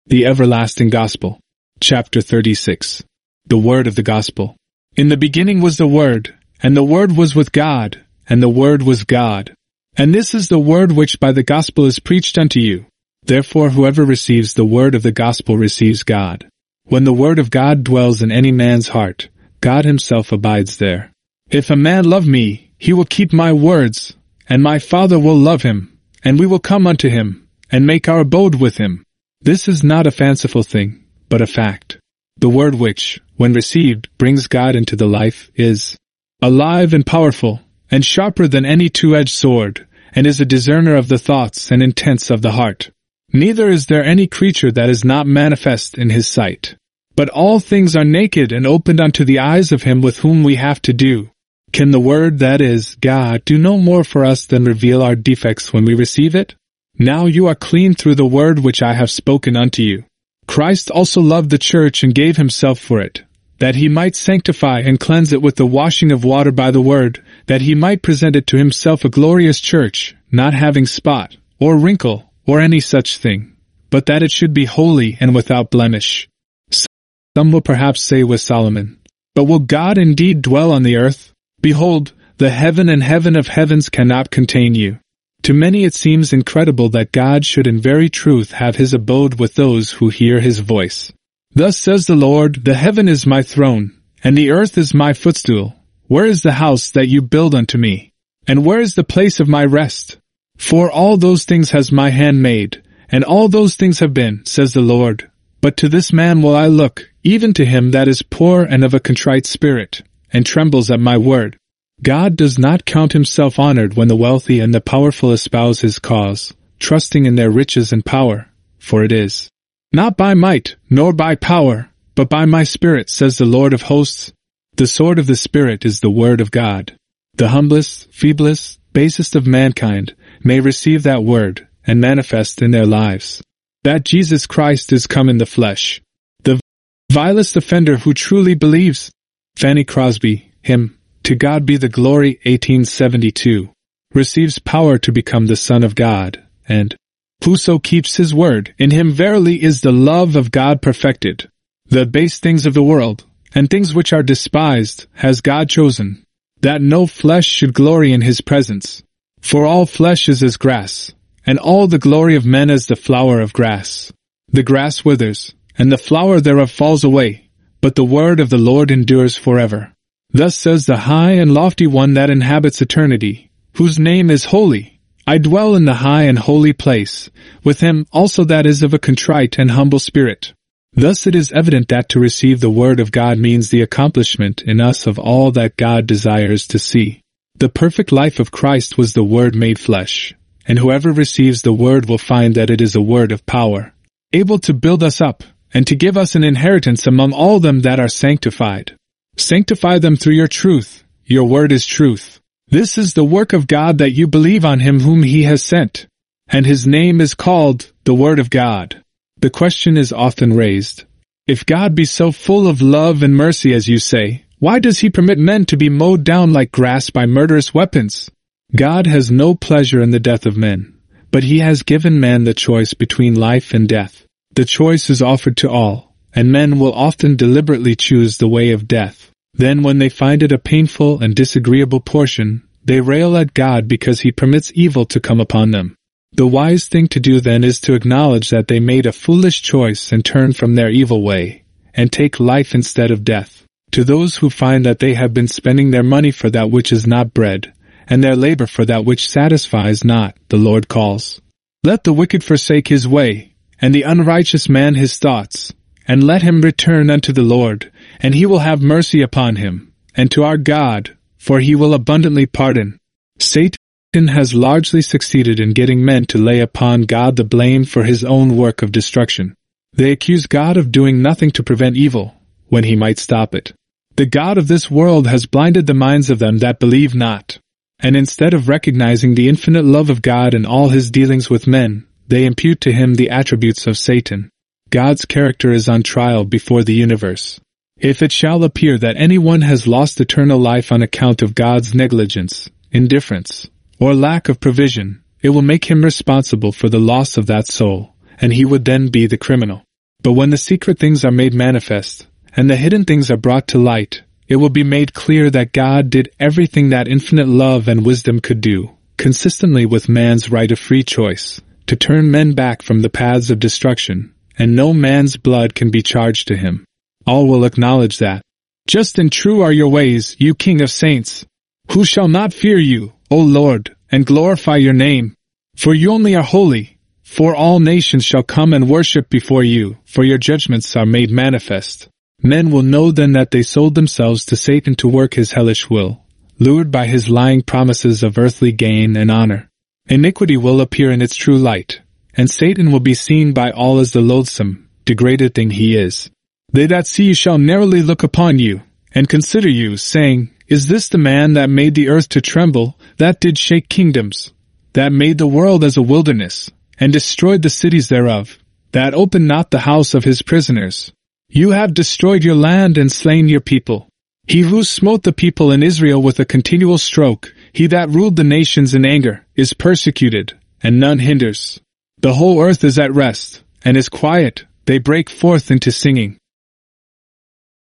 The Everlasting Gospel. Chapter 36. The Word of the Gospel. In the beginning was the Word, and the Word was with God, and the Word was God. And this is the Word which by the Gospel is preached unto you. Therefore whoever receives the Word of the Gospel receives God. When the Word of God dwells in any man's heart, God himself abides there. If a man love me, he will keep my words, and my Father will love him, and we will come unto him, and make our abode with him. This is not a fanciful thing, but a fact. The Word which, when received, brings God into the life, is alive and powerful, and sharper than any two-edged sword, and is a discerner of the thoughts and intents of the heart. Neither is there any creature that is not manifest in his sight. But all things are naked and opened unto the eyes of him with whom we have to do. Can the Word, that is, God, do no more for us than reveal our defects when we receive it? Now you are clean through the word which I have spoken unto you. Christ also loved the church and gave himself for it, that he might sanctify and cleanse it with the washing of water by the word, that he might present it to himself a glorious church, not having spot, or wrinkle, or any such thing, but that it should be holy and without blemish. Some will perhaps say with Solomon, "But will God indeed dwell on the earth? Behold, the heaven and heaven of heavens cannot contain you." To many it seems incredible that God should in very truth have his abode with those who hear his voice. Thus says the Lord, "The heaven is my throne, and the earth is my footstool. Where is the house that you build unto me? And where is the place of my rest? For all those things has my hand made, and all those things have been, says the Lord. But to this man will I look, even to him that is poor and of a contrite spirit, and trembles at my word." God does not count himself honored when the wealthy and the powerful espouse his cause, trusting in their riches and power, for it is not by might, nor by power, but by my Spirit, says the Lord of hosts. The sword of the Spirit is the word of God. The humblest, feeblest, basest of mankind may receive that word and manifest in their lives that Jesus Christ is come in the flesh. The vilest offender who truly believes, Fanny Crosby, hymn, "To God be the glory," 1872, receives power to become the Son of God, and whoso keeps his word, in him verily is the love of God perfected. The base things of the world, and things which are despised, has God chosen, that no flesh should glory in his presence. For all flesh is as grass, and all the glory of men as the flower of grass. The grass withers, and the flower thereof falls away, but the word of the Lord endures forever. Thus says the high and lofty one that inhabits eternity, whose name is holy. I dwell in the high and holy place, with him also that is of a contrite and humble spirit. Thus it is evident that to receive the word of God means the accomplishment in us of all that God desires to see. The perfect life of Christ was the Word made flesh, and whoever receives the word will find that it is a word of power, able to build us up, and to give us an inheritance among all them that are sanctified. Sanctify them through your truth. Your word is truth. This is the work of God, that you believe on him whom he has sent. And his name is called the Word of God. The question is often raised, if God be so full of love and mercy as you say, why does he permit men to be mowed down like grass by murderous weapons? God has no pleasure in the death of men, but he has given man the choice between life and death. The choice is offered to all, and men will often deliberately choose the way of death. Then when they find it a painful and disagreeable portion, they rail at God because he permits evil to come upon them. The wise thing to do then is to acknowledge that they made a foolish choice and turn from their evil way, and take life instead of death. To those who find that they have been spending their money for that which is not bread, and their labor for that which satisfies not, the Lord calls, "Let the wicked forsake his way, and the unrighteous man his thoughts, and let him return unto the Lord, and he will have mercy upon him, and to our God, for he will abundantly pardon." Satan has largely succeeded in getting men to lay upon God the blame for his own work of destruction. They accuse God of doing nothing to prevent evil, when he might stop it. The God of this world has blinded the minds of them that believe not, and instead of recognizing the infinite love of God in all his dealings with men, they impute to him the attributes of Satan. God's character is on trial before the universe. If it shall appear that anyone has lost eternal life on account of God's negligence, indifference, or lack of provision, it will make him responsible for the loss of that soul, and he would then be the criminal. But when the secret things are made manifest, and the hidden things are brought to light, it will be made clear that God did everything that infinite love and wisdom could do, consistently with man's right of free choice, to turn men back from the paths of destruction, and no man's blood can be charged to him. All will acknowledge that. Just and true are your ways, you King of saints. Who shall not fear you, O Lord, and glorify your name? For you only are holy, for all nations shall come and worship before you, for your judgments are made manifest. Men will know then that they sold themselves to Satan to work his hellish will, lured by his lying promises of earthly gain and honor. Iniquity will appear in its true light, and Satan will be seen by all as the loathsome, degraded thing he is. They that see you shall narrowly look upon you, and consider you, saying, Is this the man that made the earth to tremble, that did shake kingdoms, that made the world as a wilderness, and destroyed the cities thereof, that opened not the house of his prisoners? You have destroyed your land and slain your people. He who smote the people in Israel with a continual stroke, he that ruled the nations in anger, is persecuted, and none hinders. The whole earth is at rest, and is quiet, they break forth into singing.